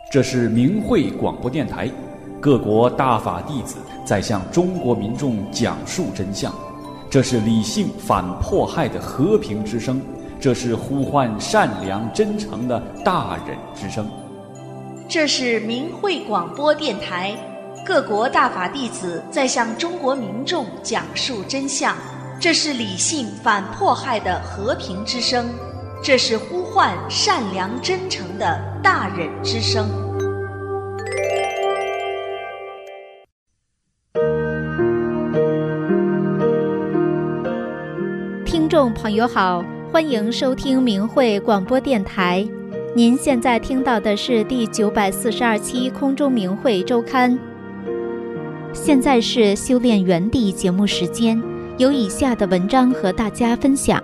这是明慧广播电台，各国大法弟子在向中国民众讲述真相。这是理性反迫害的和平之声，这是呼唤善良真诚的大忍之声。 这是明慧广播电台，各国大法弟子在向中国民众讲述真相。这是理性反迫害的和平之声，这是呼唤善良真诚的大忍之声。 听众朋友好，欢迎收听明慧广播电台。您现在听到的是第942期空中明慧周刊。现在是修炼原地节目时间，有以下的文章和大家分享。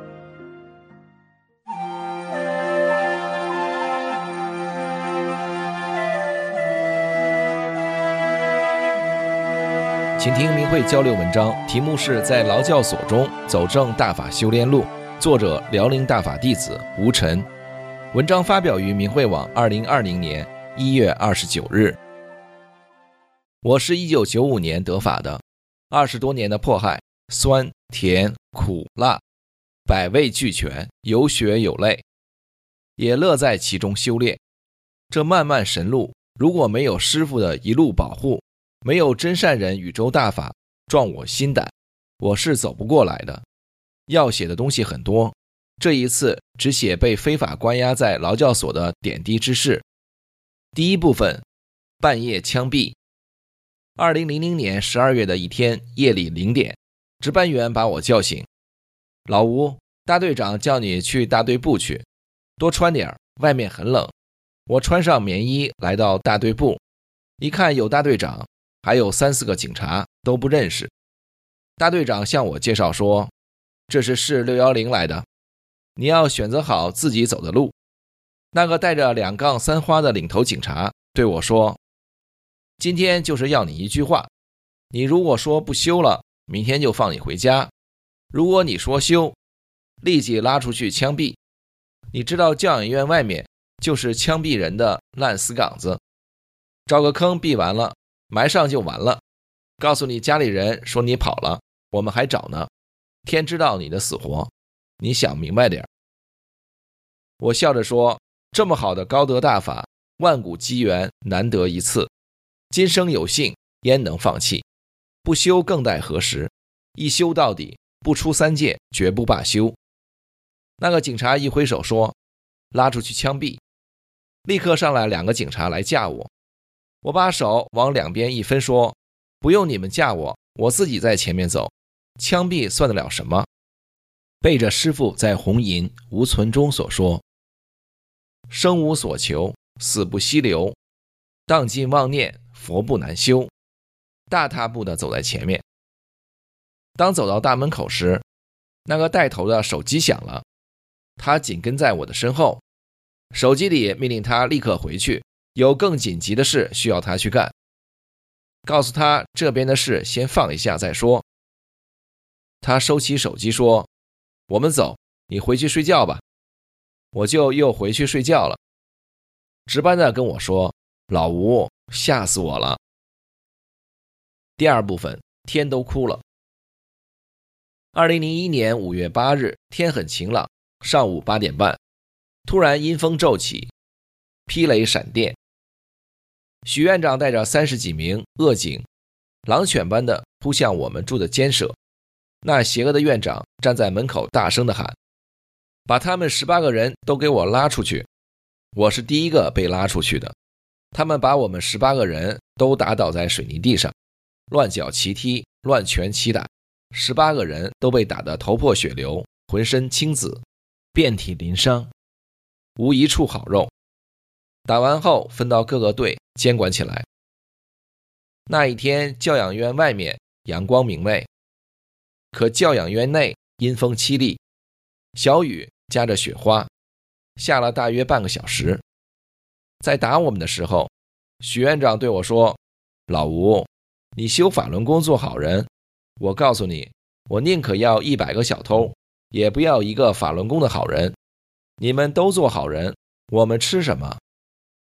请听明慧交流文章，题目是在劳教所中走正大法修炼路，作者辽宁大法弟子吴晨。文章发表于明慧网2020年1月29日。我是1995年得法的，20多年的迫害，酸甜苦辣百味俱全，有血有泪，也乐在其中修炼。这漫漫神路，如果没有师父的一路保护，没有真善人宇宙大法壮我心胆，我是走不过来的。要写的东西很多，这一次只写被非法关押在劳教所的点滴之事。第一部分，半夜枪毙。2000年12月的一天夜里0点，值班员把我叫醒，老吴，大队长叫你去大队部去，多穿点，外面很冷。我穿上棉衣来到大队部，一看有大队长，还有3、4个警察，都不认识。大队长向我介绍说，这是市610来的，你要选择好自己走的路。那个带着2杠3花的领头警察对我说，今天就是要你一句话，你如果说不修了，明天就放你回家；如果你说修，立即拉出去枪毙。你知道教养院外面就是枪毙人的烂死岗子，找个坑毙完了，埋上就完了。告诉你家里人说你跑了，我们还找呢，天知道你的死活，你想明白点。我笑着说，这么好的高德大法，万古机缘难得一次，今生有幸焉能放弃，不修更待何时，一修到底，不出3界绝不罢休。那个警察一挥手说，拉出去枪毙。立刻上来2个警察来架我，我把手往两边一分说，不用你们架我，我自己在前面走，枪毙算得了什么。背着师父在红吟无存中所说，生无所求，死不息留，荡尽妄念，佛不难修，大踏步地走在前面。当走到大门口时，那个带头的手机响了，他紧跟在我的身后，手机里命令他立刻回去，有更紧急的事需要他去干，告诉他这边的事先放一下再说。他收起手机说，我们走，你回去睡觉吧。我就又回去睡觉了。值班的跟我说，老吴，吓死我了。第二部分，天都哭了。2001年5月8日，天很晴朗，上午8点半，突然阴风骤起，霹雷闪电。许院长带着30几名恶警，狼犬般的扑向我们住的监舍。那邪恶的院长站在门口大声地喊，把他们18个人都给我拉出去。我是第一个被拉出去的。他们把我们18个人都打倒在水泥地上，乱脚齐踢，乱拳齐打，18个人都被打得头破血流，浑身青紫，遍体鳞伤，无一处好肉。打完后分到各个队监管起来。那一天教养院外面阳光明媚，可教养院内阴风凄厉，小雨夹着雪花，下了大约半个小时。在打我们的时候，许院长对我说，老吴，你修法轮功做好人，我告诉你，我宁可要100个小偷，也不要一个法轮功的好人。你们都做好人，我们吃什么？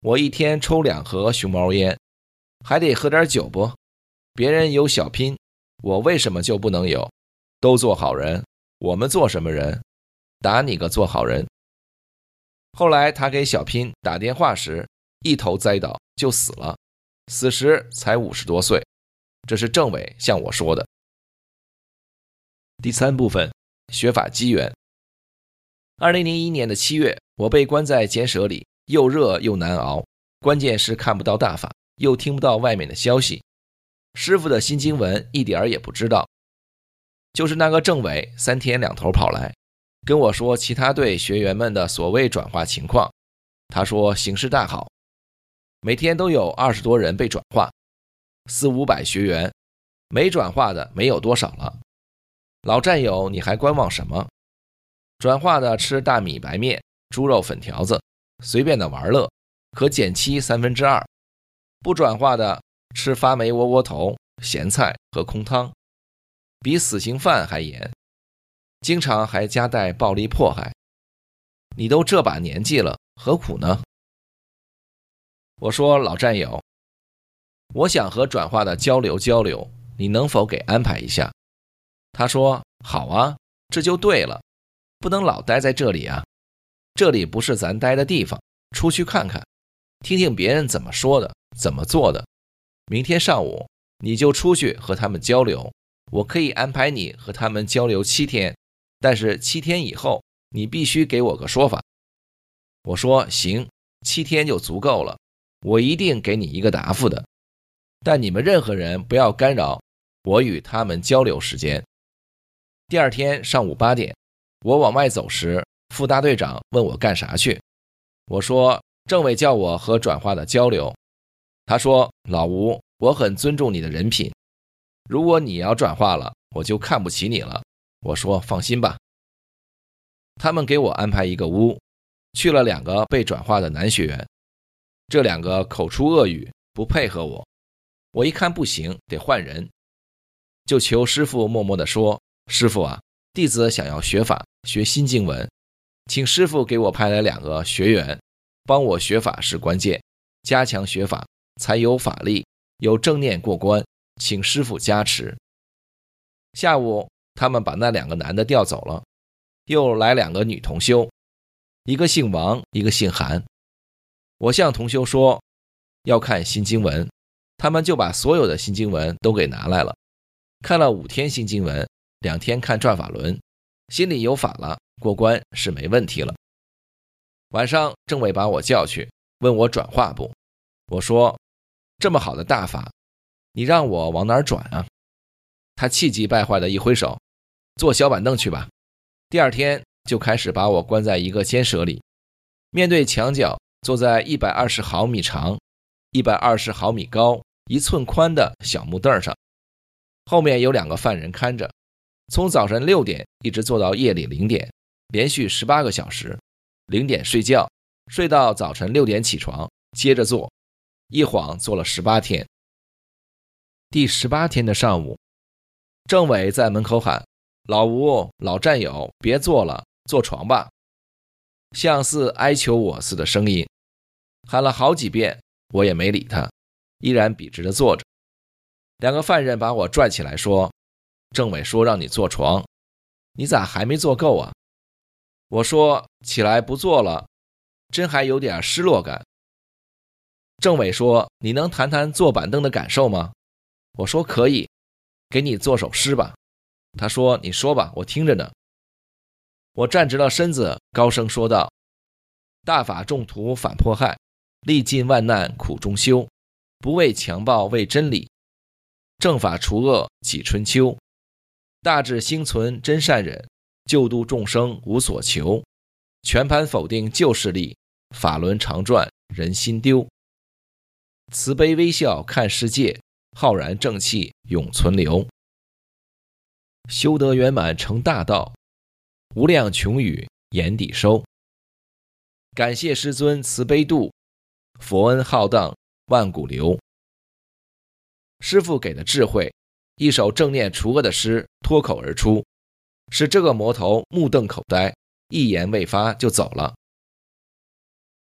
我一天抽2盒熊猫烟，还得喝点酒不？别人有小拼，我为什么就不能有？都做好人，我们做什么人？打你个做好人！后来他给小拼打电话时，一头栽倒就死了，死时才50多岁。这是政委向我说的。第3部分，学法机缘。2001年的7月，我被关在监舍里，又热又难熬，关键是看不到大法，又听不到外面的消息，师父的新经文一点也不知道。就是那个政委3天2头跑来跟我说其他队学员们的所谓转化情况。他说形势大好，每天都有20多人被转化，400-500学员，没转化的没有多少了。老战友，你还观望什么？转化的吃大米白面、猪肉粉条子，随便的玩乐，可减期2/3；不转化的吃发霉窝窝头、咸菜和空汤，比死刑犯还严，经常还夹带暴力迫害。你都这把年纪了，何苦呢？我说老战友，我想和转化的交流交流，你能否给安排一下？他说好啊，这就对了，不能老待在这里啊，这里不是咱待的地方，出去看看，听听别人怎么说的，怎么做的。明天上午你就出去和他们交流，我可以安排你和他们交流7天，但是7天以后你必须给我个说法。我说行，7天就足够了，我一定给你一个答复的，但你们任何人不要干扰我与他们交流时间。第2天上午8点，我往外走时，副大队长问我干啥去。我说政委叫我和转化的交流。他说老吴，我很尊重你的人品，如果你要转化了，我就看不起你了。我说放心吧。他们给我安排一个屋，去了2个被转化的男学员，这2个口出恶语，不配合我。我一看不行，得换人，就求师父默默地说，师父啊，弟子想要学法，学新经文，请师父给我派来2个学员，帮我学法是关键，加强学法才有法力，有正念过关，请师父加持。下午他们把那2个男的调走了，又来2个女同修，一个姓王，一个姓韩。我向同修说要看新经文，他们就把所有的新经文都给拿来了，看了5天新经文，2天看转法轮，心里有法了，过关是没问题了。晚上政委把我叫去，问我转化不？我说这么好的大法，你让我往哪儿转啊？他气急败坏的一挥手，坐小板凳去吧。第2天就开始把我关在一个监舍里，面对墙角，坐在120毫米长、120毫米高、1寸宽的小木凳上，后面有2个犯人看着，从早晨6点一直坐到夜里0点，连续18个小时，0点睡觉，睡到早晨6点起床，接着做，一晃做了18天。第18天的上午，政委在门口喊，老吴，老战友，别坐了，坐床吧，像似哀求我似的声音，喊了好几遍，我也没理他，依然笔直地坐着。2个犯人把我拽起来说，政委说让你坐床，你咋还没坐够啊？我说起来不坐了，真还有点失落感。政委说你能谈谈坐板凳的感受吗？我说可以，给你做首诗吧。他说你说吧，我听着呢。我站直了身子，高声说道，大法众徒反迫害，历尽万难苦中修，不畏强暴为真理，正法除恶济春秋，大智心存真善忍，救度众生无所求，全盘否定旧势力，法轮常转人心丢，慈悲微笑看世界，浩然正气永存留，修得圆满成大道，无量穷语眼底收。感谢师尊慈悲度，佛恩浩荡万古流。师父给的智慧，一首正念除恶的诗脱口而出，使这个魔头目瞪口呆，一言未发就走了。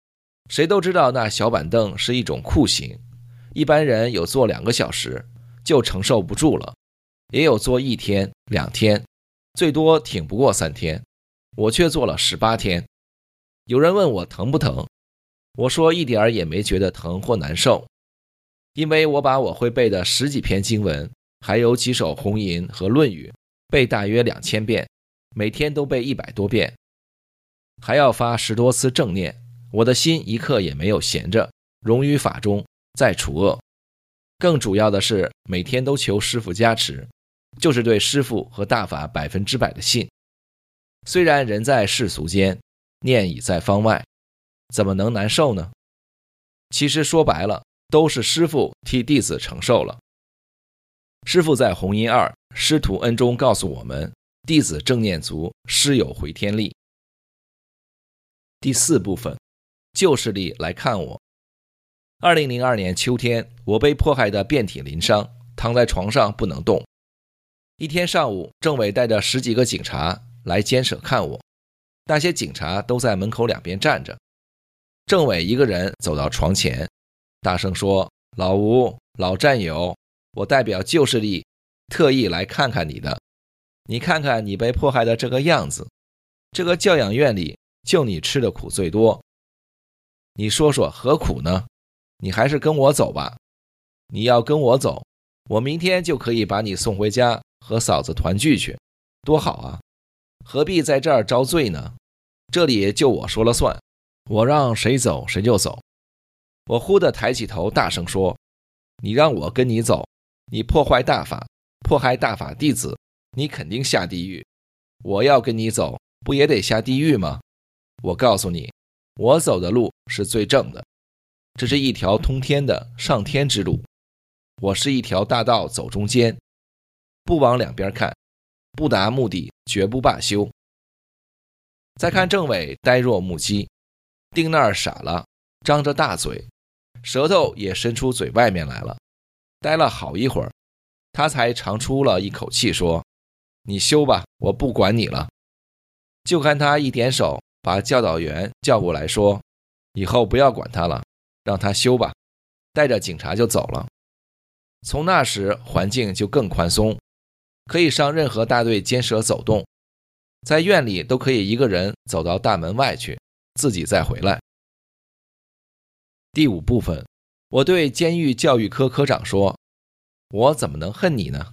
谁都知道那小板凳是一种酷刑，一般人有坐2个小时就承受不住了，也有坐1天、2天，最多挺不过3天，我却坐了18天。有人问我疼不疼，我说一点也没觉得疼或难受，因为我把我会背的10几篇经文，还有几首红吟和论语背大约2000遍，每天都背100多遍，还要发10多次正念，我的心一刻也没有闲着，融于法中，在除恶。更主要的是每天都求师父加持，就是对师父和大法100%的信。虽然人在世俗间，念已在方外，怎么能难受呢？其实说白了，都是师父替弟子承受了。师父在弘音2师徒恩中告诉我们，弟子正念足，师有回天力。第4部分，旧势力来看我。2002年秋天，我被迫害得遍体鳞伤，躺在床上不能动。一天上午，政委带着10几个警察来监舍看我，那些警察都在门口两边站着。政委一个人走到床前，大声说：“老吴，老战友，我代表旧势力特意来看看你的。你看看你被迫害的这个样子，这个教养院里就你吃的苦最多。你说说何苦呢？你还是跟我走吧。你要跟我走，我明天就可以把你送回家和嫂子团聚去，多好啊！何必在这儿遭罪呢？这里就我说了算，我让谁走谁就走。”我忽地抬起头大声说：“你让我跟你走，你破坏大法，迫害大法弟子，你肯定下地狱。我要跟你走，不也得下地狱吗？我告诉你，我走的路是最正的，这是一条通天的上天之路。我是一条大道走中间，不往两边看，不达目的绝不罢休。”再看政委呆若木鸡，定那儿傻了，张着大嘴，舌头也伸出嘴外面来了。待了好一会儿，他才长出了一口气说：“你休吧，我不管你了。”就看他一点手，把教导员叫过来说：“以后不要管他了，让他休吧。”带着警察就走了。从那时环境就更宽松，可以上任何大队监舍走动，在院里都可以一个人走到大门外去，自己再回来。第5部分，我对监狱教育科科长说：“我怎么能恨你呢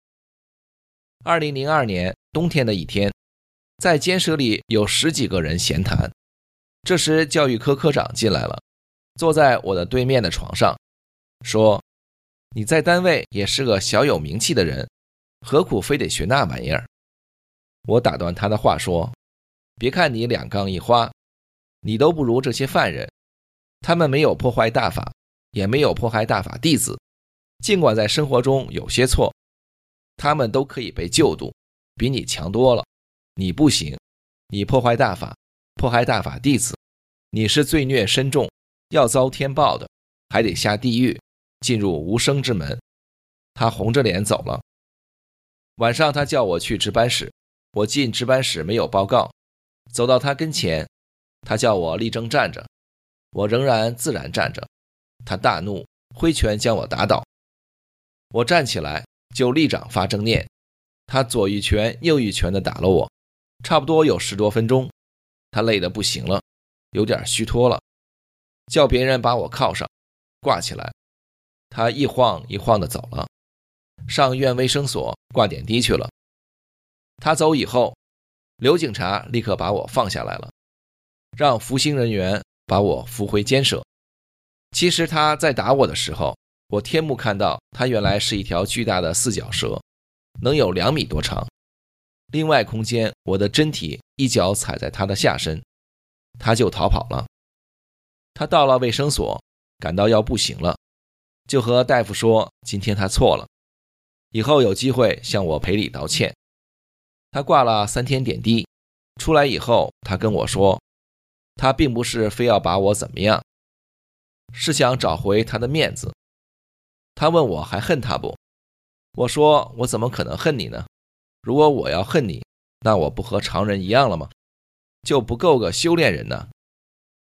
？”2002年冬天的一天，在监舍里有10几个人闲谈，这时教育科科长进来了，坐在我的对面的床上，说：“你在单位也是个小有名气的人，何苦非得学那玩意儿？”我打断他的话说：“别看你2杠1花，你都不如这些犯人，他们没有破坏大法，也没有迫害大法弟子，尽管在生活中有些错，他们都可以被救度，比你强多了。你不行，你破坏大法，迫害大法弟子，你是罪孽深重，要遭天报的，还得下地狱，进入无生之门。”他红着脸走了。晚上他叫我去值班室，我进值班室没有报告，走到他跟前，他叫我立正站着，我仍然自然站着。他大怒，挥拳将我打倒。我站起来就立掌发正念，他左一拳右一拳地打了我，差不多有10多分钟。他累得不行了，有点虚脱了，叫别人把我铐上，挂起来。他一晃一晃地走了，上院卫生所挂点滴去了。他走以后，刘警察立刻把我放下来了，让服刑人员把我扶回监舍。其实他在打我的时候，我天目看到他原来是一条巨大的4脚蛇，能有2米多长。另外空间，我的真体一脚踩在他的下身，他就逃跑了。他到了卫生所，感到要不行了，就和大夫说今天他错了，以后有机会向我赔礼道歉。他挂了3天点滴，出来以后他跟我说，他并不是非要把我怎么样，是想找回他的面子。他问我还恨他不？我说我怎么可能恨你呢？如果我要恨你，那我不和常人一样了吗？就不够个修炼人呢。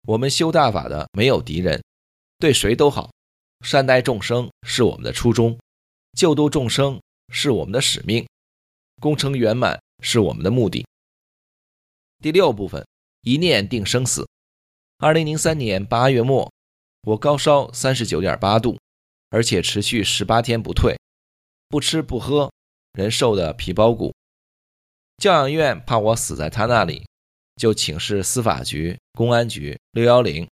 我们修大法的没有敌人，对谁都好，善待众生是我们的初衷，救度众生是我们的使命，功成圆满是我们的目的。第6部分，一念定生死。2003年8月末，我高烧 39.8 度，而且持续18天不退，不吃不喝，人瘦得皮包骨。教养院怕我死在他那里，就请示司法局、公安局、610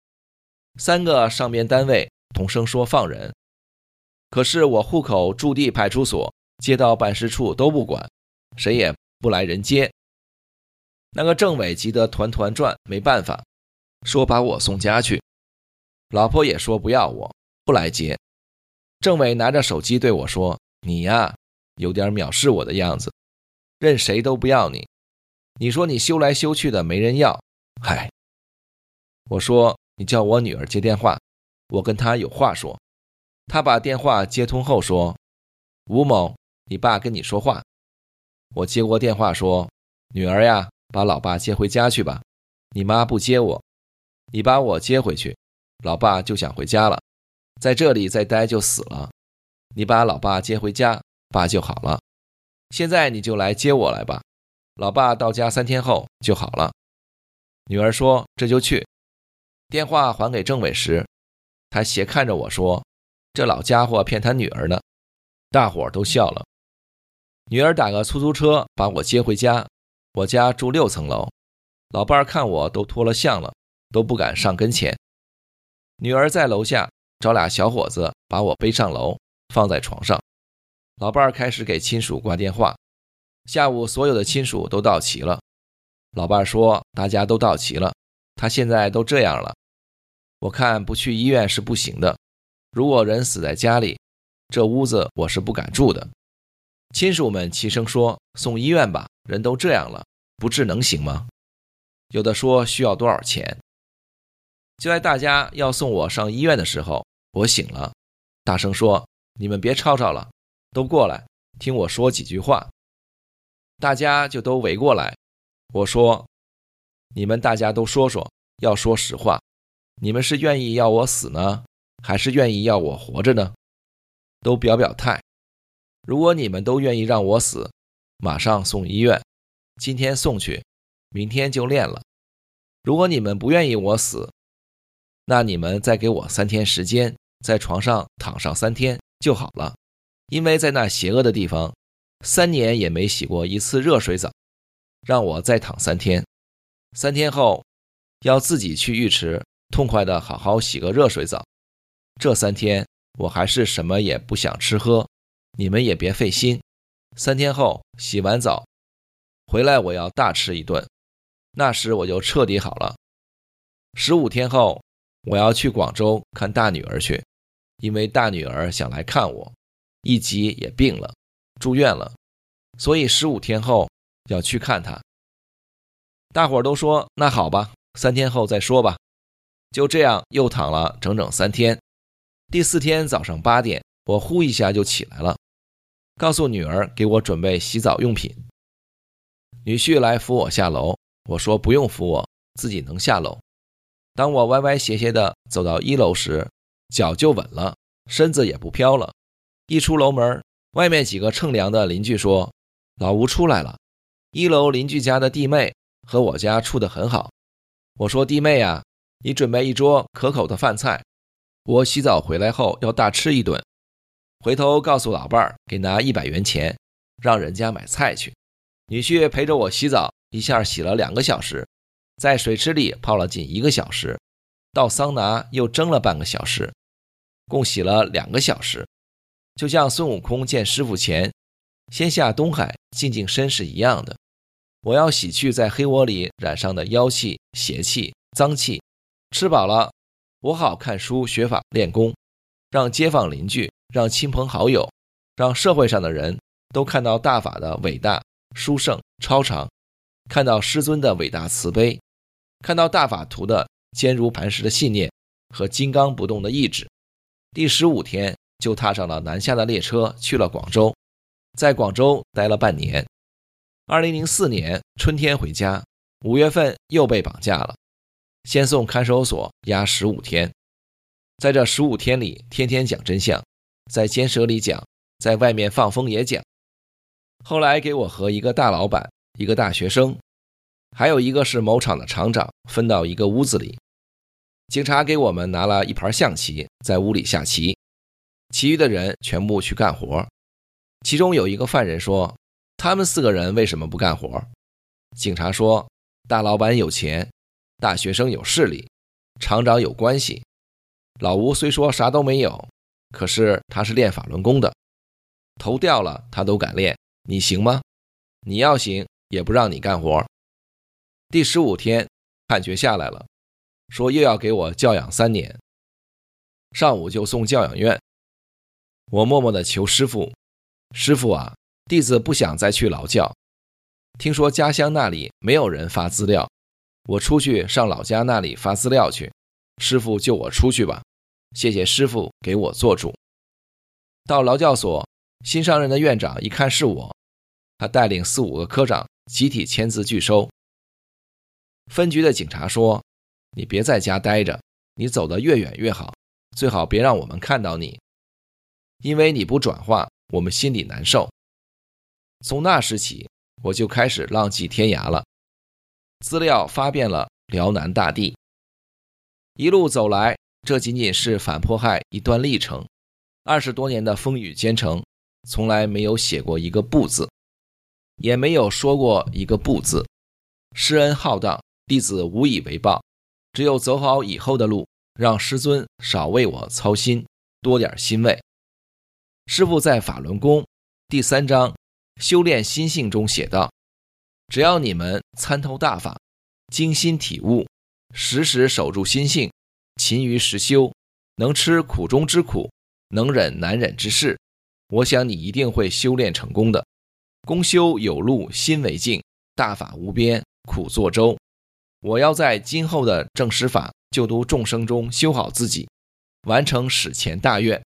3个上边单位同声说放人。可是我户口驻地派出所、街道办事处都不管，谁也不来人接。那个政委急得团团转，没办法，说把我送家去。老婆也说不要我，不来接。政委拿着手机对我说，你呀，有点藐视我的样子，任谁都不要你，你说你修来修去的没人要，嗨。我说你叫我女儿接电话，我跟她有话说。她把电话接通后说，吴某，你爸跟你说话。我接过电话说，女儿呀，把老爸接回家去吧，你妈不接我，你把我接回去，老爸就想回家了，在这里再待就死了，你把老爸接回家，爸就好了，现在你就来接我来吧，老爸到家3天后就好了。女儿说这就去。电话还给政委时，他斜看着我说，这老家伙骗他女儿呢。大伙儿都笑了。女儿打个出租车把我接回家，我家住6层楼，老伴儿看我都脱了相了，都不敢上跟前。女儿在楼下找俩小伙子把我背上楼，放在床上。老伴儿开始给亲属挂电话，下午所有的亲属都到齐了。老伴儿说大家都到齐了，他现在都这样了，我看不去医院是不行的，如果人死在家里，这屋子我是不敢住的。亲属们齐声说，送医院吧，人都这样了，不治能行吗？有的说需要多少钱。就在大家要送我上医院的时候，我醒了，大声说，你们别吵吵了，都过来听我说几句话。大家就都围过来，我说，你们大家都说说，要说实话，你们是愿意要我死呢，还是愿意要我活着呢？都表表态。如果你们都愿意让我死，马上送医院，今天送去，明天就练了。如果你们不愿意我死，那你们再给我3天时间，在床上躺上3天就好了。因为在那邪恶的地方，3年也没洗过1次热水澡，让我再躺3天。3天后要自己去浴池痛快的好好洗个热水澡。这3天我还是什么也不想吃喝，你们也别费心。3天后洗完澡回来，我要大吃一顿，那时我就彻底好了。15天后我要去广州看大女儿去，因为大女儿想来看我，一急也病了，住院了，所以15天后要去看她。大伙儿都说那好吧，3天后再说吧。就这样又躺了整整3天。第4天早上8点，我呼一下就起来了，告诉女儿给我准备洗澡用品。女婿来扶我下楼，我说不用扶我，自己能下楼。当我歪歪斜斜的走到1楼时，脚就稳了，身子也不飘了。一出楼门，外面几个乘凉的邻居说，老吴出来了。1楼邻居家的弟妹和我家处得很好。我说弟妹啊，你准备一桌可口的饭菜，我洗澡回来后要大吃一顿。回头告诉老伴儿给拿100元钱，让人家买菜去。女婿陪着我洗澡，一下洗了2个小时，在水池里泡了近1个小时，到桑拿又蒸了半个小时，共洗了2个小时。就像孙悟空见师傅前先下东海静静身是一样的，我要洗去在黑窝里染上的妖气、邪气、脏气。吃饱了，我好看书学法练功，让街坊邻居，让亲朋好友，让社会上的人都看到大法的伟大、殊胜、超常，看到师尊的伟大慈悲，看到大法图的坚如磐石的信念和金刚不动的意志。第15天就踏上了南下的列车，去了广州，在广州待了半年。2004年春天回家，5月份又被绑架了。 先送看守所押15天。在这15天里，天天讲真相，在监舍里讲，在外面放风也讲。后来给我和一个大老板、一个大学生，还有一个是某厂的厂长分到一个屋子里。警察给我们拿了一盘象棋，在屋里下棋，其余的人全部去干活。其中有一个犯人说，他们4个人为什么不干活？警察说，大老板有钱，大学生有势力，厂长有关系，老吴虽说啥都没有，可是他是练法轮功的，头掉了他都敢练，你行吗？你要行也不让你干活。第15天判决下来了，说又要给我教养3年，上午就送教养院。我默默地求师父，师父啊，弟子不想再去劳教，听说家乡那里没有人发资料，我出去上老家那里发资料去，师父救我出去吧，谢谢师父给我做主。到劳教所，新上任的院长一看是我，他带领4、5个科长集体签字拒收。分局的警察说，你别在家待着，你走得越远越好，最好别让我们看到你，因为你不转化，我们心里难受。从那时起，我就开始浪迹天涯了，资料发遍了辽南大地。一路走来，这仅仅是反迫害一段历程，20多年的风雨兼程，从来没有写过一个不字，也没有说过一个不字。施恩浩荡，弟子无以为报，只有走好以后的路，让师尊少为我操心，多点欣慰。师父在法轮功第3章修炼心性中写道，只要你们参透大法，精心体悟，时时守住心性，勤于实修，能吃苦中之苦，能忍难忍之事，我想你一定会修炼成功的。功修有路心为径，大法无边苦作舟。我要在今后的正实法救度众生中修好自己，完成史前大愿。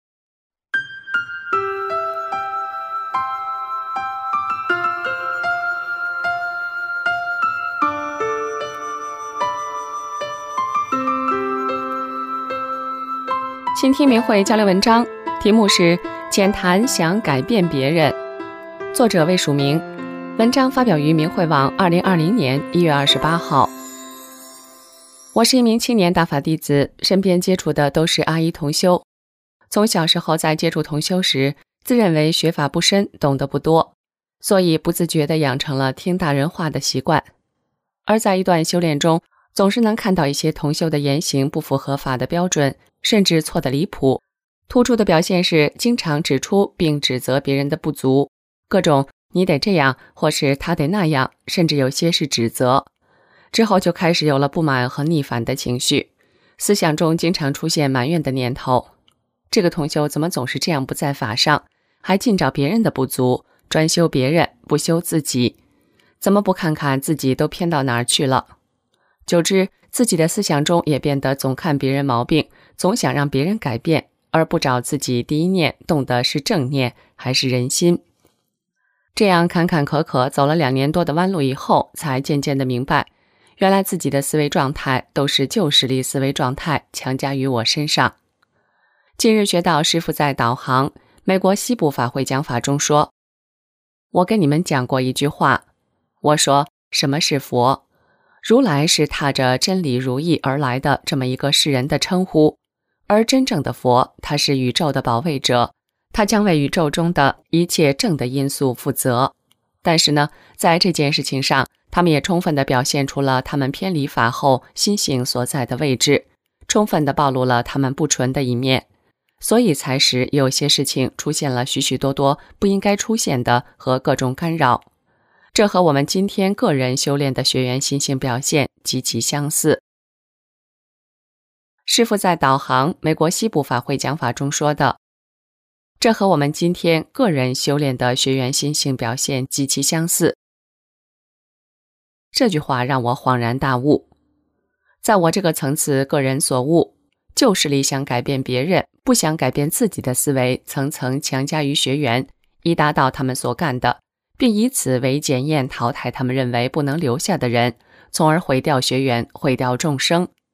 倾听明慧交流文章，题目是浅谈想改变别人，作者未署名，文章发表于明慧网2020年1月28号。我是一名青年大法弟子，身边接触的都是阿姨同修。从小时候在接触同修时，自认为学法不深，懂得不多，所以不自觉地养成了听大人话的习惯。而在一段修炼中，总是能看到一些同修的言行不符合法的标准，甚至错得离谱。突出的表现是经常指出并指责别人的不足，各种你得这样，或是他得那样，甚至有些是指责。之后就开始有了不满和逆反的情绪，思想中经常出现埋怨的念头。这个同修怎么总是这样不在法上，还尽找别人的不足，专修别人，不修自己？怎么不看看自己都偏到哪儿去了？久之，自己的思想中也变得总看别人毛病，总想让别人改变，而不找自己第一念动的是正念还是人心。这样坎坎坷坷走了2年多的弯路以后，才渐渐的明白，原来自己的思维状态都是旧势力思维状态强加于我身上。近日学到师父在导航美国西部法会讲法中说，我跟你们讲过一句话，我说什么是佛？如来是踏着真理如意而来的这么一个世人的称呼，而真正的佛，他是宇宙的保卫者，他将为宇宙中的一切正的因素负责。但是呢，在这件事情上，他们也充分地表现出了他们偏离法后心性所在的位置，充分地暴露了他们不纯的一面，所以才使有些事情出现了许许多多不应该出现的和各种干扰。这和我们今天个人修炼的学员心性表现极其相似。师父在导航美国西部法会讲法中说的，这和我们今天个人修炼的学员心性表现极其相似。这句话让我恍然大悟，在我这个层次个人所悟，旧势力想改变别人，不想改变自己的思维，层层强加于学员，以达到他们所干的，并以此为检验淘汰他们认为不能留下的人，从而毁掉学员，毁掉众生，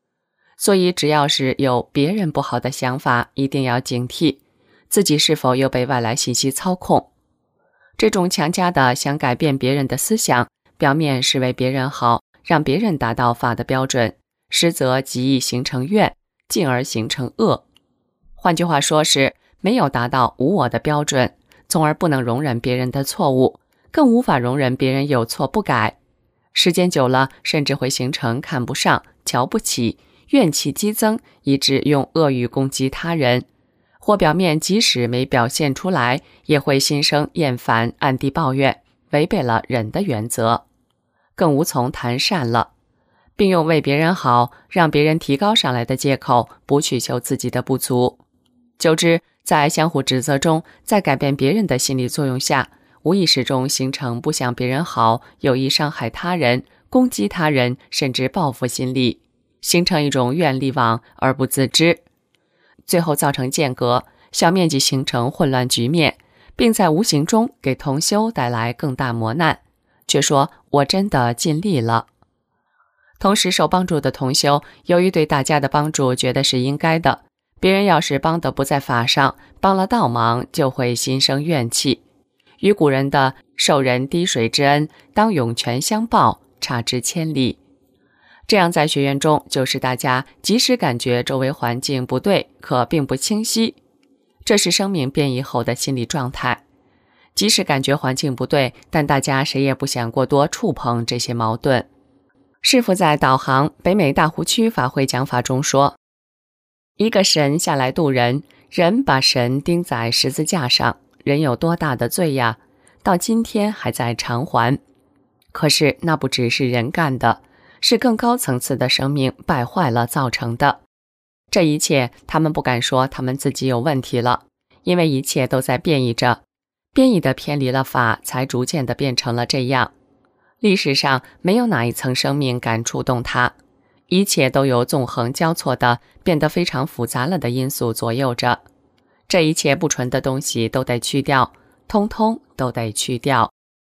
所以只要是有别人不好的想法，一定要警惕自己是否又被外来信息操控。这种强加的想改变别人的思想，表面是为别人好，让别人达到法的标准，实则极易形成怨，进而形成恶。换句话说是没有达到无我的标准，从而不能容忍别人的错误，更无法容忍别人有错不改。时间久了，甚至会形成看不上、瞧不起，怨气激增，以致用恶语攻击他人，或表面即使没表现出来，也会心生厌烦，暗地抱怨，违背了忍的原则，更无从谈善了，并用为别人好，让别人提高上来的借口，不去修自己的不足。久之，在相互指责中，在改变别人的心理作用下，无意识中形成不想别人好，有意伤害他人，攻击他人，甚至报复心理，形成一种怨力网而不自知，最后造成间隔，小面积形成混乱局面，并在无形中给同修带来更大磨难，却说我真的尽力了。同时受帮助的同修，由于对大家的帮助觉得是应该的，别人要是帮得不在法上，帮了倒忙，就会心生怨气。与古人的受人滴水之恩，当涌泉相报，差之千里。这样在学院中，就是大家即使感觉周围环境不对，可并不清晰，这是生命变异后的心理状态。即使感觉环境不对，但大家谁也不想过多触碰这些矛盾。师父在导航北美大湖区法会讲法中说，一个神下来渡人，人把神钉在十字架上，人有多大的罪呀，到今天还在偿还。可是那不只是人干的，是更高层次的生命败坏了造成的。这一切他们不敢说他们自己有问题了，因为一切都在变异着，变异的偏离了法，才逐渐的变成了这样。历史上没有哪一层生命敢触动它，一切都有纵横交错的变得非常复杂了的因素左右着，这一切不纯的东西都得去掉，通通都得去掉。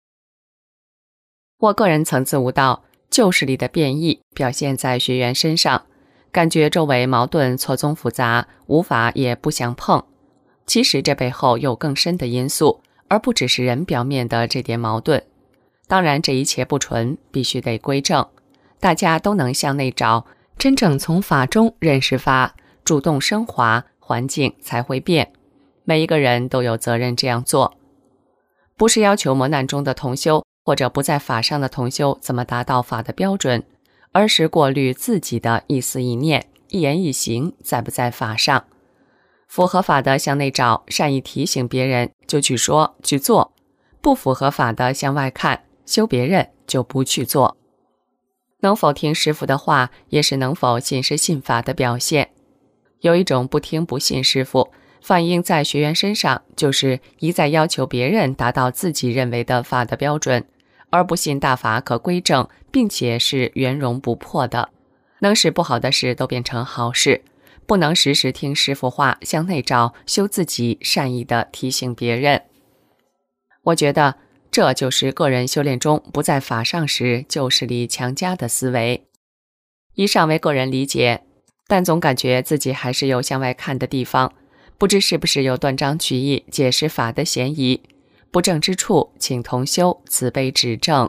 我个人层次悟道，旧势力的变异表现在学员身上，感觉周围矛盾错综复杂，无法也不想碰。其实这背后有更深的因素，而不只是人表面的这点矛盾。当然这一切不纯，必须得归正，大家都能向内找，真正从法中认识法，主动升华，环境才会变。每一个人都有责任这样做，不是要求磨难中的同修或者不在法上的同修怎么达到法的标准，而是过滤自己的一思一念、一言一行在不在法上。符合法的向内找，善意提醒别人就去说去做，不符合法的向外看，修别人就不去做。能否听师父的话，也是能否信师信法的表现。有一种不听不信师父，反映在学员身上，就是一再要求别人达到自己认为的法的标准，而不信大法可归正，并且是圆融不破的，能使不好的事都变成好事，不能时时听师父话，向内找，修自己，善意的提醒别人。我觉得这就是个人修炼中不在法上时旧势力强加的思维。以上为个人理解，但总感觉自己还是有向外看的地方，不知是不是有断章取义、解释法的嫌疑。不正之处，请同修慈悲指正。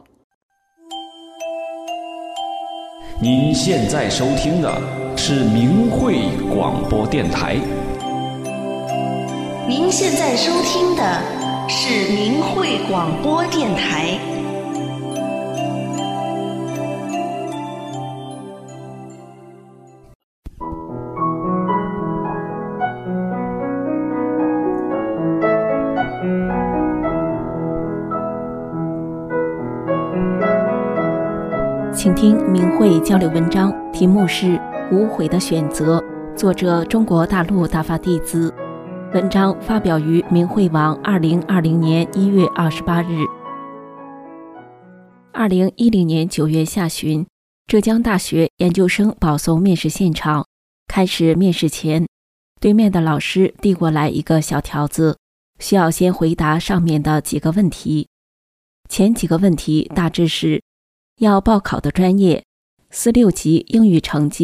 您现在收听的是明慧广播电台。 您现在收听的是明慧广播电台。 请听明慧交流文章，题目是《无悔的选择》，作者中国大陆大法弟子。文章发表于明慧网2020年1月28日。2010年9月下旬，浙江大学研究生保送面试现场。开始面试前，对面的老师递过来一个小条子，需要先回答上面的几个问题。前几个问题大致是：要报考的专业，4、6级英语成绩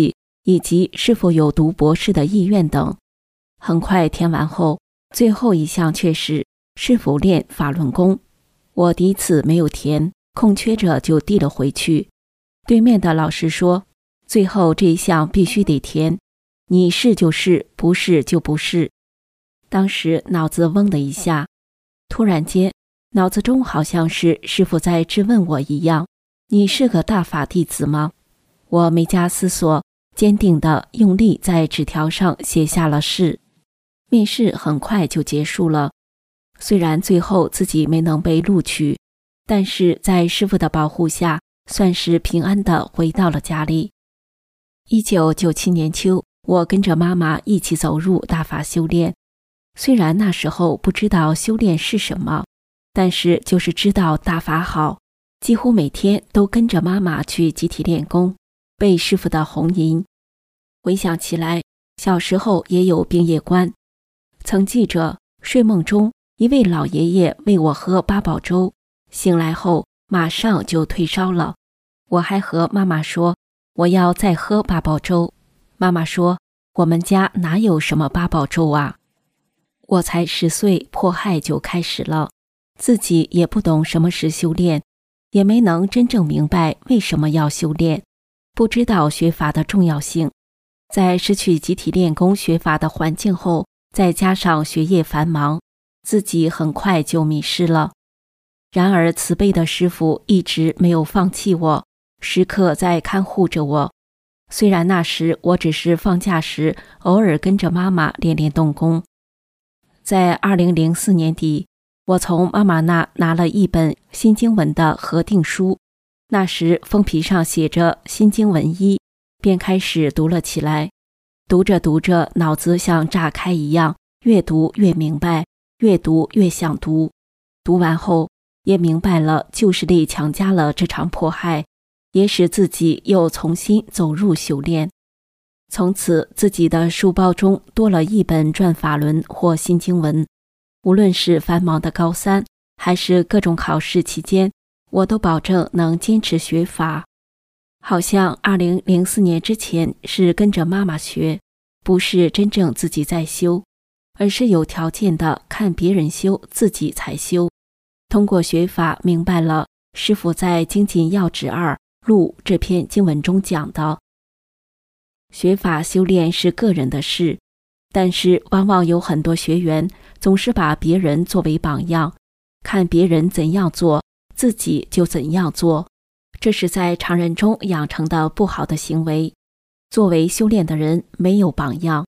以及是否有读博士的意愿等。很快填完后，最后一项却是否练法轮功。我第一次没有填，空缺着就递了回去。对面的老师说，最后这一项必须得填，你是就是，不是就不是。当时脑子嗡的一下，突然间脑子中好像是师父在质问我一样，你是个大法弟子吗？我没加思索，坚定地用力在纸条上写下了是。面试很快就结束了，虽然最后自己没能被录取，但是在师父的保护下，算是平安地回到了家里。1997年秋，我跟着妈妈一起走入大法修炼。虽然那时候不知道修炼是什么，但是就是知道大法好，几乎每天都跟着妈妈去集体练功，被师父的红引。回想起来，小时候也有病夜观，曾记着睡梦中一位老爷爷喂我喝八宝粥，醒来后马上就退烧了。我还和妈妈说我要再喝八宝粥，妈妈说我们家哪有什么八宝粥啊。我才10岁，迫害就开始了，自己也不懂什么是修炼，也没能真正明白为什么要修炼，不知道学法的重要性。在失去集体练功学法的环境后，再加上学业繁忙，自己很快就迷失了。然而慈悲的师父一直没有放弃我，时刻在看护着我。虽然那时我只是放假时偶尔跟着妈妈练练动功。在2004年底，我从妈妈那拿了一本新经文的核定书，那时封皮上写着新经文1，便开始读了起来。读着读着，脑子像炸开一样，越读越明白，越读越想读。读完后也明白了，旧势力强加了这场迫害，也使自己又重新走入修炼。从此自己的书包中多了一本转法轮或新经文，无论是繁忙的高3还是各种考试期间，我都保证能坚持学法。好像2004年之前是跟着妈妈学，不是真正自己在修，而是有条件的看别人修，自己才修。通过学法明白了师父在《精进要旨2录》这篇经文中讲的，学法修炼是个人的事，但是往往有很多学员总是把别人作为榜样，看别人怎样做，自己就怎样做，这是在常人中养成的不好的行为。作为修炼的人，没有榜样，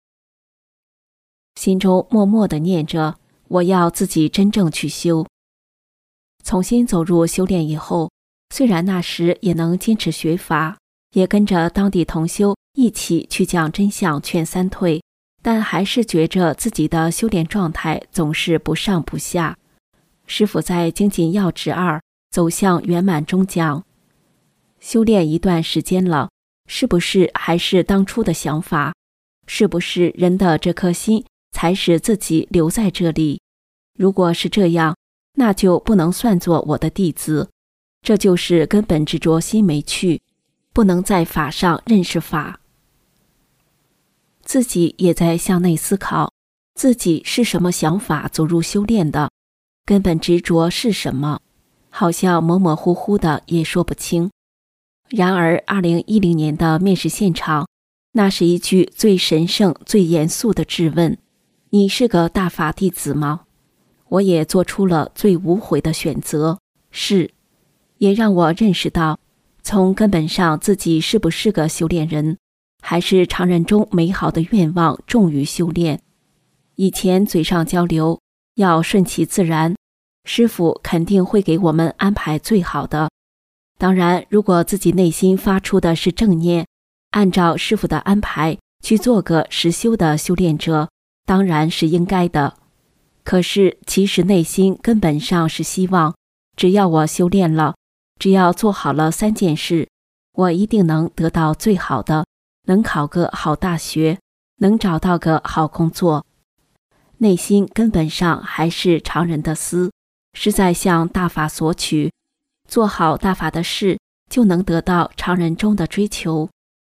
心中默默地念着，我要自己真正去修。重新走入修炼以后，虽然那时也能坚持学法，也跟着当地同修一起去讲真相劝三退，但还是觉着自己的修炼状态总是不上不下。师父在《精进要旨2走向圆满中讲，修炼一段时间了，是不是还是当初的想法？是不是人的这颗心才使自己留在这里？如果是这样，那就不能算作我的弟子，这就是根本执着心没去，不能在法上认识法。自己也在向内思考，自己是什么想法走入修炼的，根本执着是什么，好像模模糊糊的也说不清。然而2010年的面试现场，那是一句最神圣最严肃的质问，你是个大法弟子吗？我也做出了最无悔的选择，是。也让我认识到，从根本上自己是不是个修炼人，还是常人中美好的愿望重于修炼。以前嘴上交流要顺其自然，师父肯定会给我们安排最好的。当然，如果自己内心发出的是正念，按照师父的安排去做个实修的修炼者，当然是应该的。可是其实内心根本上是希望，只要我修炼了，只要做好了3件事，我一定能得到最好的，能考个好大学，能找到个好工作。内心根本上还是常人的思，是在向大法索取，做好大法的事，就能得到常人中的追求。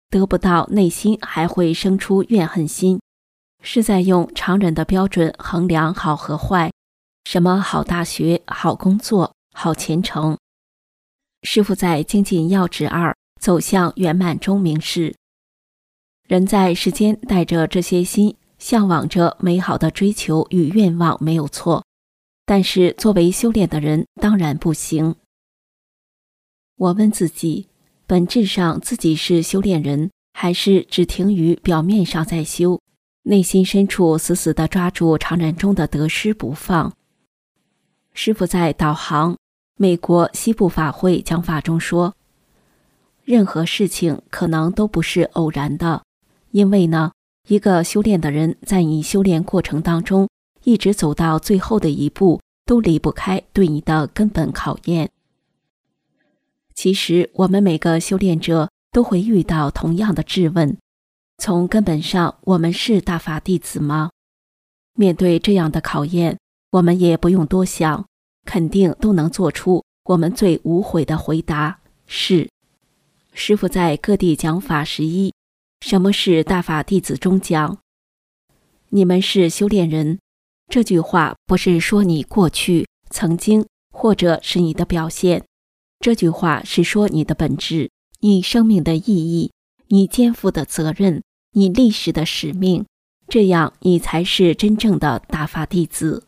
得不到，内心还会生出怨恨心，是在用常人的标准衡量好和坏，什么好大学、好工作、好前程。师父在精进要旨2走向圆满中明示，人在世间带着这些心，向往着美好的追求与愿望没有错，但是作为修炼的人当然不行。我问自己，本质上自己是修炼人，还是只停于表面上在修，内心深处死死地抓住常人中的得失不放？师父在导航美国西部法会讲法中说，任何事情可能都不是偶然的，因为呢，一个修炼的人在你修炼过程当中一直走到最后的一步，都离不开对你的根本考验。其实我们每个修炼者都会遇到同样的质问，从根本上，我们是大法弟子吗？面对这样的考验，我们也不用多想，肯定都能做出我们最无悔的回答，是。师父在各地讲法11，什么是大法弟子中讲，你们是修炼人，这句话不是说你过去曾经或者是你的表现，这句话是说你的本质，你生命的意义，你肩负的责任，你历史的使命，这样你才是真正的大法弟子。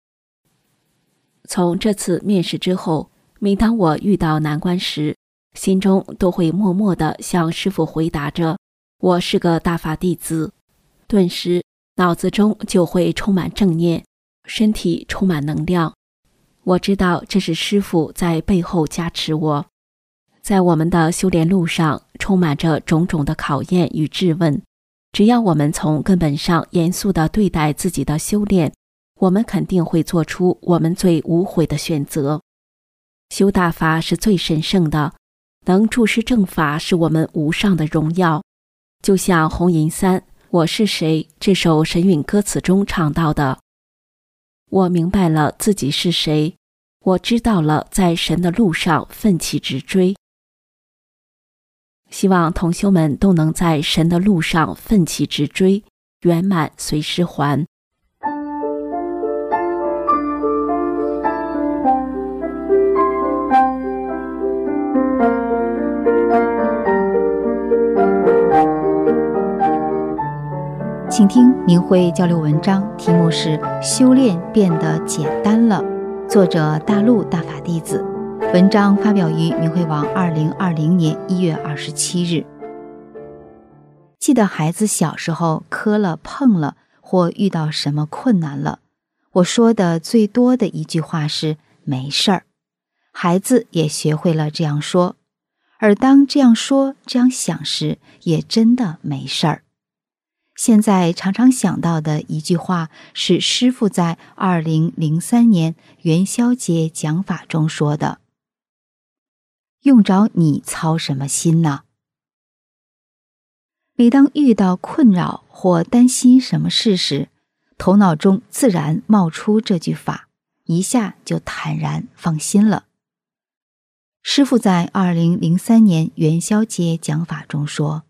从这次面试之后，每当我遇到难关时，心中都会默默地向师父回答着，我是个大法弟子，顿时脑子中就会充满正念，身体充满能量。我知道这是师父在背后加持我。在我们的修炼路上，充满着种种的考验与质问，只要我们从根本上严肃地对待自己的修炼，我们肯定会做出我们最无悔的选择。修大法是最神圣的，能注释正法是我们无上的荣耀。就像红银三我是谁这首神韵歌词中唱到的，我明白了自己是谁，我知道了在神的路上奋起直追。希望同修们都能在神的路上奋起直追，圆满随时还。 请听明慧交流文章，题目是修炼变得简单了，作者大陆大法弟子，文章发表于明慧网2020年1月27日。记得孩子小时候磕了碰了或遇到什么困难了，我说的最多的一句话是没事儿，孩子也学会了这样说，而当这样说这样想时，也真的没事儿。现在常常想到的一句话是师父在2003年元宵节讲法中说的，用着你操什么心呢？每当遇到困扰或担心什么事时，头脑中自然冒出这句法，一下就坦然放心了。师父在2003年元宵节讲法中说，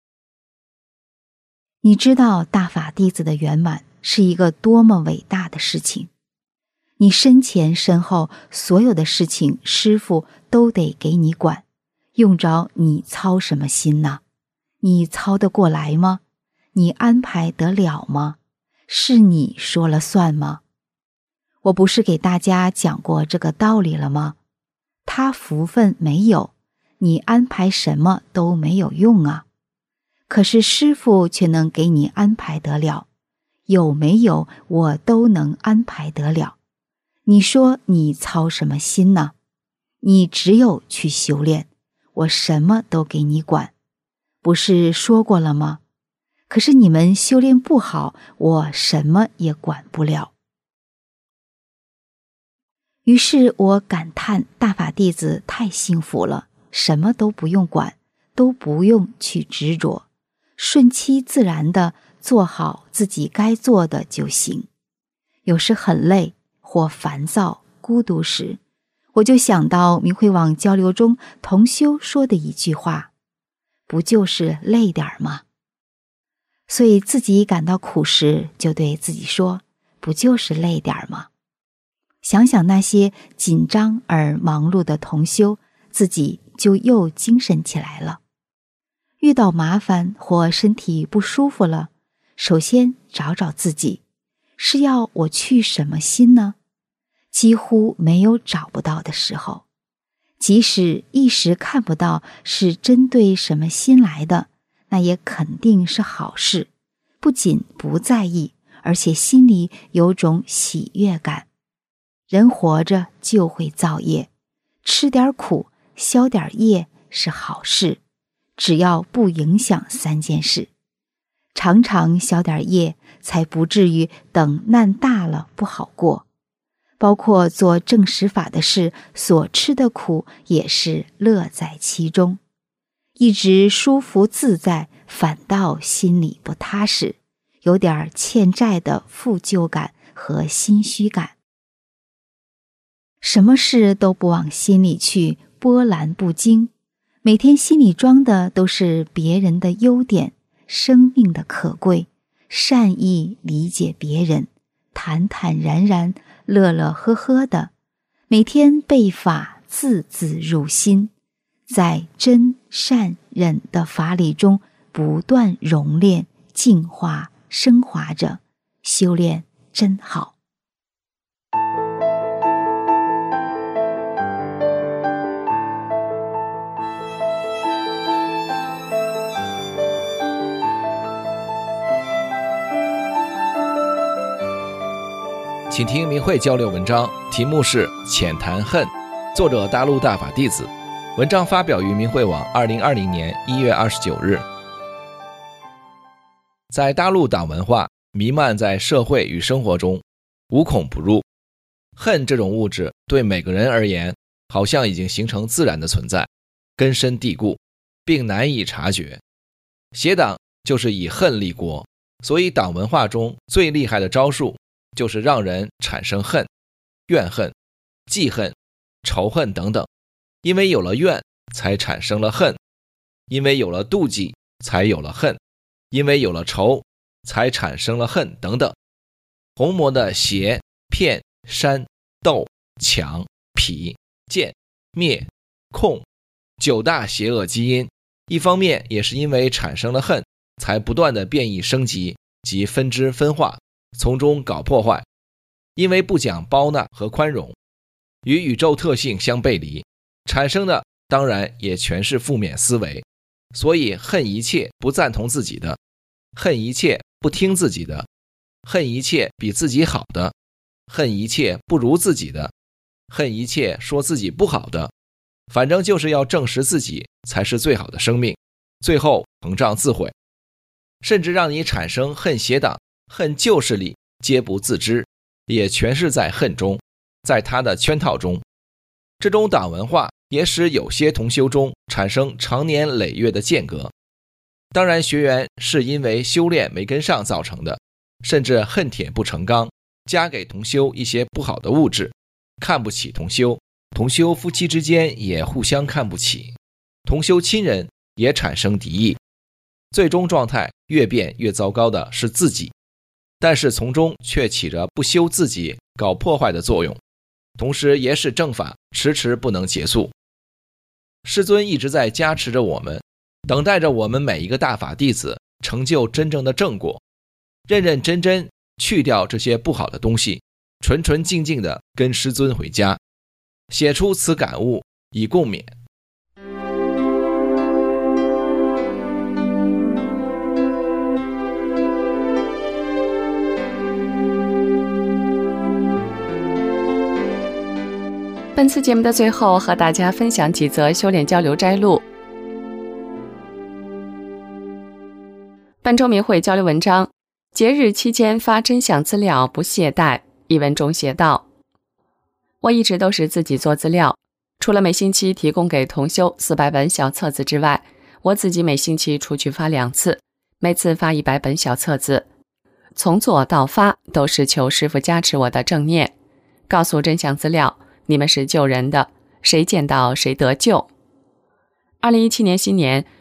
你知道大法弟子的圆满是一个多么伟大的事情，你身前身后所有的事情师父都得给你管，用着你操什么心呢？你操得过来吗？你安排得了吗？是你说了算吗？我不是给大家讲过这个道理了吗？他福分没有，你安排什么都没有用啊。可是师父却能给你安排得了，有没有我都能安排得了。你说你操什么心呢？你只有去修炼，我什么都给你管，不是说过了吗？可是你们修炼不好，我什么也管不了。于是我感叹大法弟子太幸福了，什么都不用管，都不用去执着，顺其自然地做好自己该做的就行。有时很累或烦躁孤独时，我就想到明慧网交流中同修说的一句话， 不就是累点吗？所以自己感到苦时，就对自己说，不就是累点吗？想想那些紧张而忙碌的同修，自己就又精神起来了。遇到麻烦或身体不舒服了，首先找找自己，是要我去什么心呢？几乎没有找不到的时候。即使一时看不到是针对什么心来的，那也肯定是好事，不仅不在意，而且心里有种喜悦感。人活着就会造业，吃点苦，消点业是好事，只要不影响3件事。常常消点业，才不至于等难大了不好过。包括做正实法的事，所吃的苦也是乐在其中，一直舒服自在，反倒心里不踏实，有点欠债的负疚感和心虚感。什么事都不往心里去，波澜不惊，每天心里装的都是别人的优点，生命的可贵，善意理解别人，坦坦然然，乐乐呵呵的，每天背法字字入心，在真善忍的法理中不断熔炼、净化、升华着，修炼真好。 请听明慧交流文章，题目是《浅谈恨》，作者大陆大法弟子，文章发表于明慧网2020年1月29日。在大陆党文化弥漫在社会与生活中，无孔不入。恨这种物质对每个人而言，好像已经形成自然的存在，根深蒂固，并难以察觉。邪党就是以恨立国，所以党文化中最厉害的招数就是让人产生恨、怨恨、记恨、仇恨等等。因为有了怨，才产生了恨；因为有了妒忌，才有了恨；因为有了仇，才产生了恨等等。红魔的邪、骗、煽、斗、抢、痞、贱、灭、控9大邪恶基因，一方面也是因为产生了恨，才不断的变异升级及分支分化，从中搞破坏。因为不讲包纳和宽容，与宇宙特性相背离，产生的当然也全是负面思维，所以恨一切不赞同自己的，恨一切不听自己的，恨一切比自己好的，恨一切不如自己的，恨一切说自己不好的，反正就是要证实自己才是最好的生命，最后膨胀自毁，甚至让你产生恨邪党、恨旧势力，皆不自知，也全是在恨中，在他的圈套中。这种党文化也使有些同修中产生长年累月的间隔。当然学员是因为修炼没跟上造成的，甚至恨铁不成钢，加给同修一些不好的物质，看不起同修，同修夫妻之间也互相看不起，同修亲人也产生敌意，最终状态越变越糟糕的是自己，但是从中却起着不修自己、搞破坏的作用，同时也使正法迟迟不能结束。师尊一直在加持着我们，等待着我们每一个大法弟子成就真正的正果，认认真真去掉这些不好的东西，纯纯净净的跟师尊回家，写出此感悟以共勉。 本次节目的最后，和大家分享几则修炼交流摘录。本周明慧交流文章：节日期间发真相资料不懈怠。一文中写道：我一直都是自己做资料，除了每星期提供给同修400本小册子之外，我自己每星期出去发2次，每次发100本小册子。从做到发都是求师父加持我的正念，告诉真相资料，你们是救人的，谁见到谁得救。2017年新年，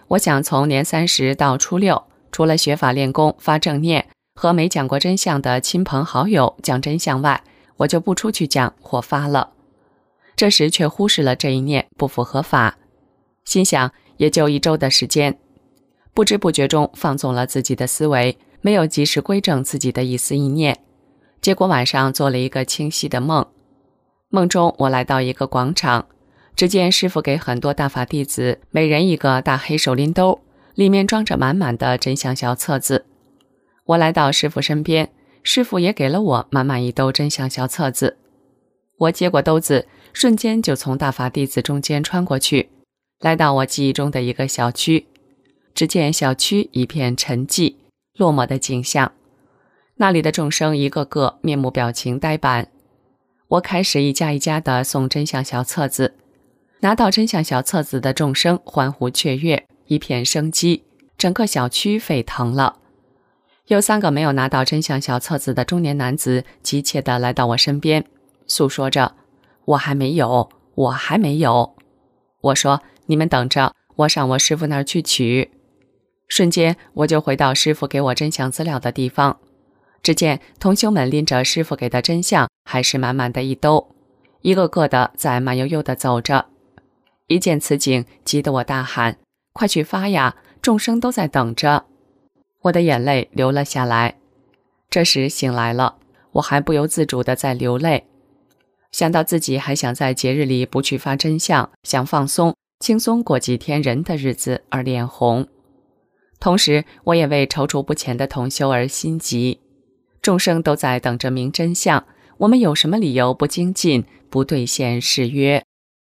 我想从年30到初6，除了学法练功发正念和没讲过真相的亲朋好友讲真相外，我就不出去讲或发了。这时却忽视了这一念不符合法，心想也就1周的时间，不知不觉中放纵了自己的思维，没有及时归正自己的一思一念，结果晚上做了一个清晰的梦。梦中我来到一个广场，只见师父给很多大法弟子每人一个大黑手拎兜，里面装着满满的真相小册子。我来到师父身边，师父也给了我满满一兜真相小册子。我接过兜子，瞬间就从大法弟子中间穿过去，来到我记忆中的一个小区。只见小区一片沉寂落寞的景象，那里的众生一个个面目表情呆板。我开始一家一家地送真相小册子，拿到真相小册子的众生欢呼雀跃，一片生机，整个小区沸腾了。有3个没有拿到真相小册子的中年男子急切地来到我身边，诉说着我还没有，我还没有。我说你们等着，我上我师父那儿去取。瞬间我就回到师父给我真相资料的地方，只见同修们拎着师父给的真相，还是满满的一兜，一个个的在慢悠悠地走着。一见此景，急得我大喊：快去发呀，众生都在等着。我的眼泪流了下来。这时醒来了，我还不由自主地在流泪，想到自己还想在节日里不去发真相，想放松轻松过几天人的日子而脸红。同时我也为踌躇不前的同修而心急，众生都在等着明真相，我们有什么理由不精进，不兑现誓约？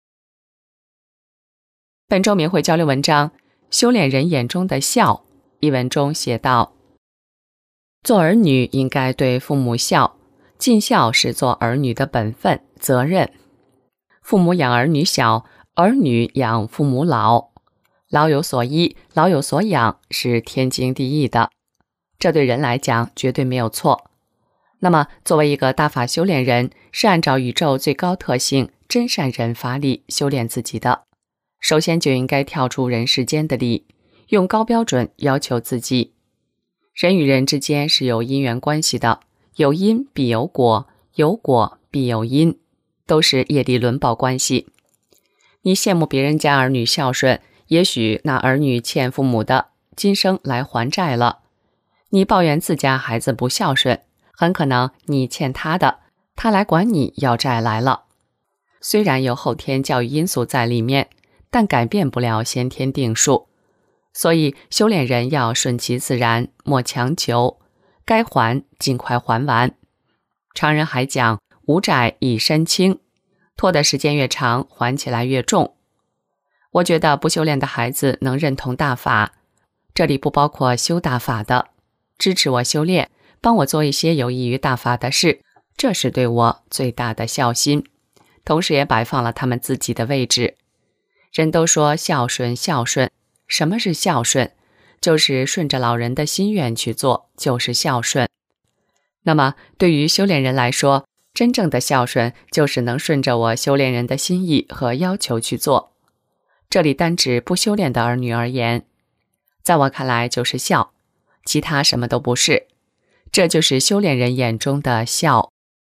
本周明慧交流文章，修炼人眼中的孝。一文中写道：做儿女应该对父母孝，尽孝是做儿女的本分责任。父母养儿女小，儿女养父母老，老有所依，老有所养，是天经地义的，这对人来讲绝对没有错。那么作为一个大法修炼人，是按照宇宙最高特性真善忍法理修炼自己的，首先就应该跳出人世间的理，用高标准要求自己。人与人之间是有因缘关系的，有因必有果，有果必有因，都是业力轮报关系。你羡慕别人家儿女孝顺，也许那儿女欠父母的，今生来还债了。你抱怨自家孩子不孝顺，很可能你欠他的，他来管你要债来了。虽然有后天教育因素在里面，但改变不了先天定数。所以修炼人要顺其自然，莫强求，该还尽快还完。常人还讲无债一身轻，拖的时间越长，还起来越重。我觉得不修炼的孩子能认同大法，这里不包括修大法的，支持我修炼，帮我做一些有益于大法的事，这是对我最大的孝心，同时也摆放了他们自己的位置。人都说孝顺孝顺，什么是孝顺？就是顺着老人的心愿去做，就是孝顺。那么对于修炼人来说，真正的孝顺就是能顺着我修炼人的心意和要求去做。这里单指不修炼的儿女而言，在我看来就是孝，其他什么都不是。这就是修炼人眼中的孝。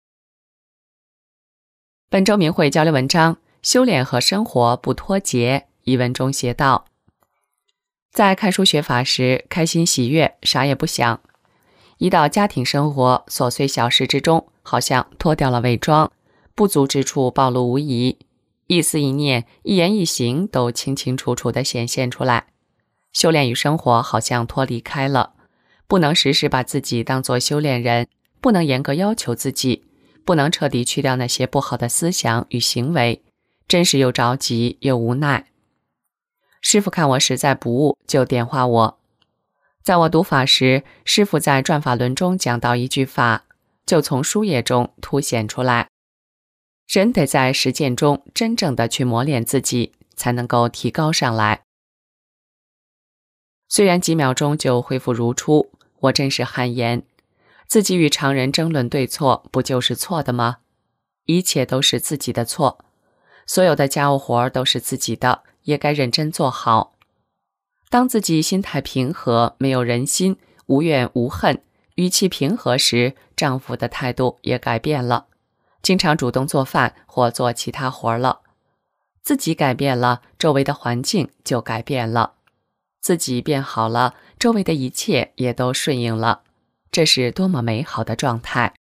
本周明慧交流文章，修炼和生活不脱节。一文中写道：在看书学法时，开心喜悦，啥也不想；一到家庭生活琐碎小事之中，好像脱掉了伪装，不足之处暴露无遗，一思一念，一言一行都清清楚楚地显现出来。修炼与生活好像脱离开了，不能时时把自己当作修炼人，不能严格要求自己，不能彻底去掉那些不好的思想与行为，真是又着急又无奈。师父看我实在不悟，就点化我。在我读法时，师父在转法轮中讲到一句法，就从书页中凸显出来。人得在实践中真正的去磨练自己，才能够提高上来。虽然几秒钟就恢复如初，我真是汗颜。自己与常人争论对错，不就是错的吗？一切都是自己的错，所有的家务活都是自己的，也该认真做好。 当自己心态平和，没有人心，无怨无恨，语气平和时，丈夫的态度也改变了，经常主动做饭或做其他活了。自己改变了，周围的环境就改变了。自己变好了，周围的一切也都顺应了。这是多么美好的状态！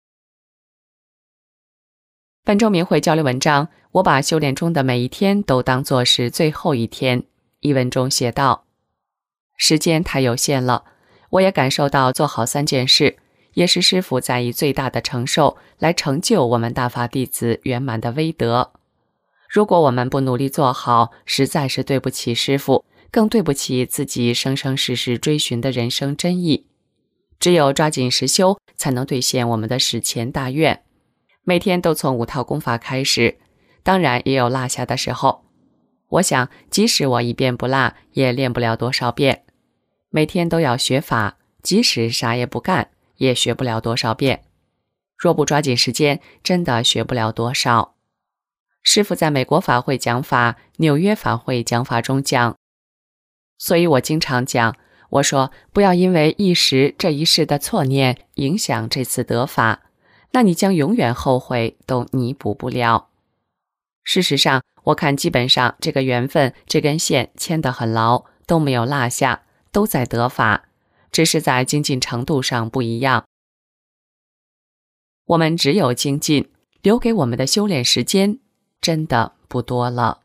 本周明慧交流文章，我把修炼中的每一天都当作是最后一天。一文中写道：时间太有限了，我也感受到做好3件事，也是师父在以最大的承受来成就我们大法弟子圆满的威德。如果我们不努力做好，实在是对不起师父，更对不起自己生生世世追寻的人生真意。只有抓紧实修，才能兑现我们的史前大愿。每天都从5套功法开始，当然也有落下的时候。我想，即使我一遍不落，也练不了多少遍。每天都要学法，即使啥也不干，也学不了多少遍。若不抓紧时间，真的学不了多少。师父在美国法会讲法、纽约法会讲法中讲，所以我经常讲，我说不要因为一时这一世的错念影响这次得法，那你将永远后悔都弥补不了。事实上，我看基本上这个缘分这根线牵得很牢，都没有落下，都在得法，只是在精进程度上不一样。我们只有精进，留给我们的修炼时间真的不多了。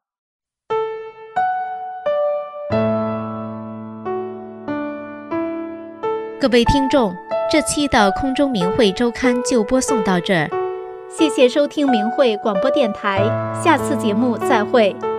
各位听众，这期的空中明慧周刊就播送到这儿，谢谢收听明慧广播电台，下次节目再会。